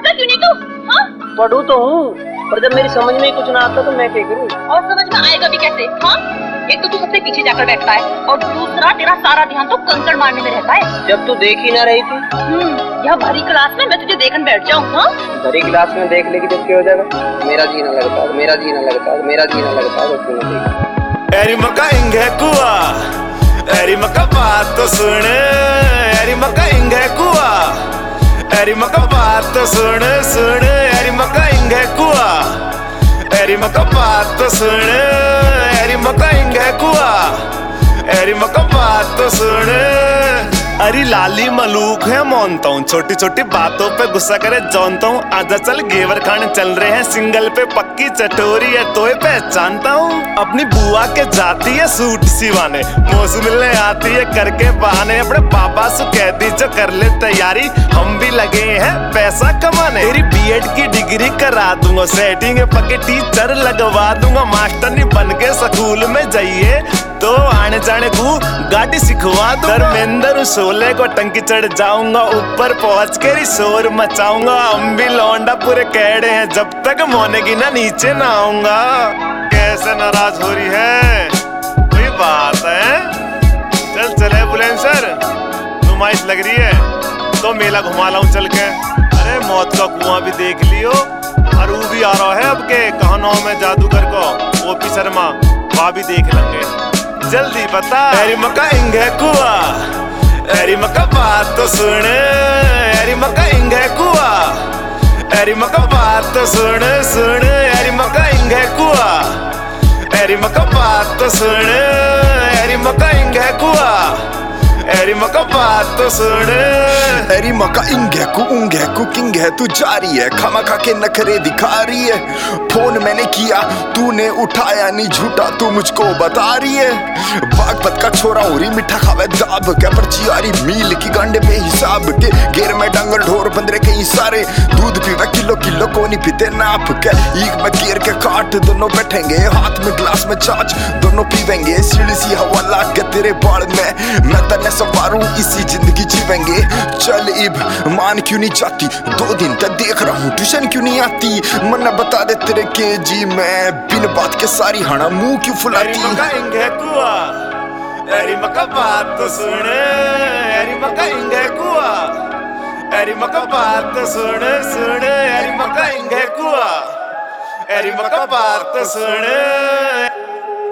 पढ़ता क्यों नहीं तू? हाँ? पढ़ू तो हूँ, पर जब मेरी समझ में कुछ ना आता तो मैं क्या करूँ? और समझ में आएगा भी कैसे? हाँ? एक तो तू सबसे पीछे जाकर बैठता है और दूसरा तेरा सारा ध्यान तो कंकड़ मारने में रहता है। जब तू देख ही ना रही थी। यह भरी क्लास में मैं तुझे देखने बैठ जाऊँ? हाँ? भरी क्लास में देख लेगी जब क्या हो जाएगा? मेरा जी ना लगता, मेरा जी ना लगता, मेरा जी ना लगता, तो क्यों ना देख? एरी मका इंगे कुआ, एरी मका बात तो सुन, एरी मका इंगे कुआ, एरी मका बात तो सुन सुन, एरी मका इंगे कुआ, एरी मका बात तो सुन, एरी मका इंगे कुआ, एरी मका बात तो सुन। अरे लाली मलूक है मानता हूँ, छोटी छोटी बातों पे गुस्सा करे जानता हूँ। आजा चल घेवर खाने चल रहे हैं, सिंगल पे पक्की चटोरी है तो पहचानता हूँ। अपनी बुआ के जाती है सूट सिवाने, मौसम मिलने आती है करके बहाने। अपने पापा से कह दी जो कर ले तैयारी, हम भी लगे हैं पैसा कमाने। तेरी बीएड की डिग्री करा दूंगा, सेटिंग पक्के टीचर लगवा दूंगा। मास्टर नहीं बन के स्कूल में जाइए तो आने जाने को गाड़ी सिखवा दूंगा। धर्मेंद्र शोले को टंकी चढ़ जाऊंगा, ऊपर पहुंच कर शोर मचाऊंगा। हम भी लौंडा पूरे कैडे हैं, जब तक मोनेगी ना नीचे ना आऊंगा। कैसे नाराज हो रही है, कोई बात है? चल चले बुलेंसर, नुमाइश लग रही है तो मेला घुमा लाऊं चल के। अरे मौत का कुआं भी देख लियो, और वो भी आ रहा है अब के कहानों में जादूगर को, ओपी शर्मा, वहाँ भी देख लेंगे। जल्दी बता। एरी मका इंगे कुआ, एरी मका बात तो सुन, एरी मका इंगे कुआ, एरी मका बात तो सुन सुन, एरी मका इंगे कुआ, एरी मका बात तो सुन, एरी मका इंगे कुआ, एरी मका बात तो सुन। एरी मका इंगे कु उंगे कु किंग है तू जारी है, खामा खा के नखरे दिखा रही है। फोन मैंने किया तूने उठाया नहीं, झूठा तू मुझको बता रही है। बागपत का छोरा हो रही मीठा खावे दाब के, पर चियारी मील की गांडे पे हिसाब के। घेर में डंगर ढोर बंदरे कई सारे, दूध पीवे किलो किलो को नहीं पीते नाप के। एक में घेर के काट दोनों बैठेंगे, हाथ में ग्लास में छाछ दोनों पीवेंगे। सीढ़ी सी हवा लाग के तेरे बाल में, मैं तने सवारूं इसी जिंदगी जीवेंगे। चल इब मान क्यों नहीं जाती, 2 दिन तक देख रहा हूँ ट्यूशन क्यों नहीं आती। मन्ना बता दे तेरे के जी मैं बिन बात के सारी हाना मुंह क्यों फुलाती। एरी मका इंगे कुआ, एरी मका बात तो सुन, एरी मका इंगे कुआ, एरी मका बात तो सुन सुन, एरी मका इंगे कुआ, एरी मका बात तो सुन।